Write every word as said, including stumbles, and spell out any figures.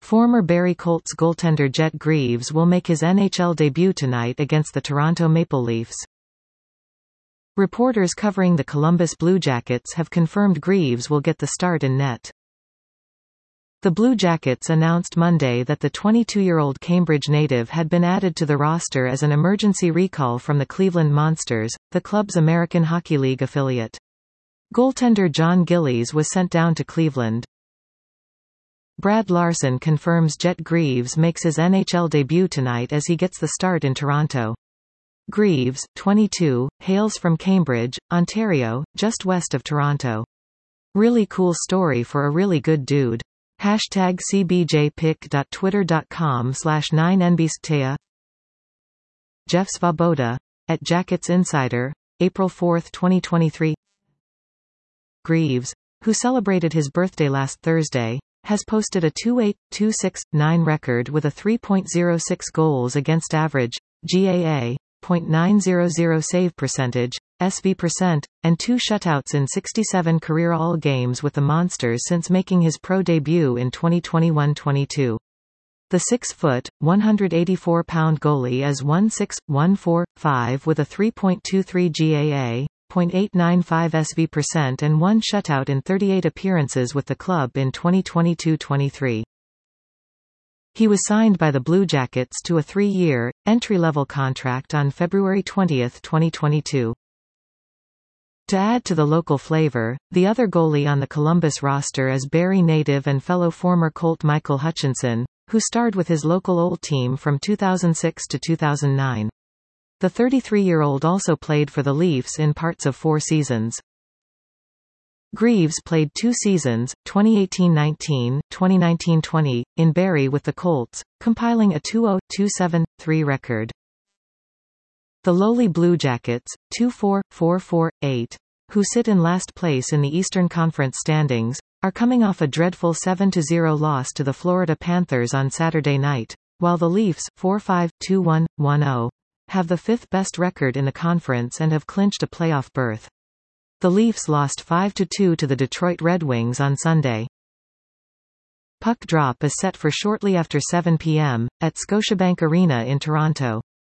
Former Barrie Colts goaltender Jet Greaves will make his N H L debut tonight against the Toronto Maple Leafs. Reporters covering the Columbus Blue Jackets have confirmed Greaves will get the start in net. The Blue Jackets announced Monday that the twenty-two-year-old Cambridge native had been added to the roster as an emergency recall from the Cleveland Monsters, the club's American Hockey League affiliate. Goaltender John Gillies was sent down to Cleveland. Brad Larson confirms Jet Greaves makes his N H L debut tonight as he gets the start in Toronto. Greaves, twenty-two, hails from Cambridge, Ontario, just west of Toronto. Really cool story for a really good dude. Hashtag C B J pick dot twitter dot com slash nine N B S T A. Jeff Svoboda, at Jackets Insider, April fourth twenty twenty-three. Greaves, who celebrated his birthday last Thursday, has posted a two eight, two six, nine record with a three point oh six goals against average, G A A, zero point nine hundred save percentage, S V percent, and two shutouts in sixty-seven career all games with the Monsters since making his pro debut in twenty twenty-one twenty-two. The six foot, one hundred eighty-four pound goalie is one six, one four, five with a three point two three G A A, zero point eight nine five S V percent and one shutout in thirty-eight appearances with the club in twenty twenty-two twenty-three. He was signed by the Blue Jackets to a three-year, entry-level contract on February twentieth twenty twenty-two. To add to the local flavor, the other goalie on the Columbus roster is Barrie native and fellow former Colt Michael Hutchinson, who starred with his local old team from two thousand six to two thousand nine. The thirty-three-year-old also played for the Leafs in parts of four seasons. Greaves played two seasons, twenty eighteen nineteen, twenty nineteen twenty, in Barrie with the Colts, compiling a two oh, two seven, three record. The lowly Blue Jackets, two four, four four, eight, who sit in last place in the Eastern Conference standings, are coming off a dreadful seven to zero loss to the Florida Panthers on Saturday night, while the Leafs, four five, two one, one oh, have the fifth best record in the conference and have clinched a playoff berth. The Leafs lost five to two to the Detroit Red Wings on Sunday. Puck drop is set for shortly after seven p m, at Scotiabank Arena in Toronto.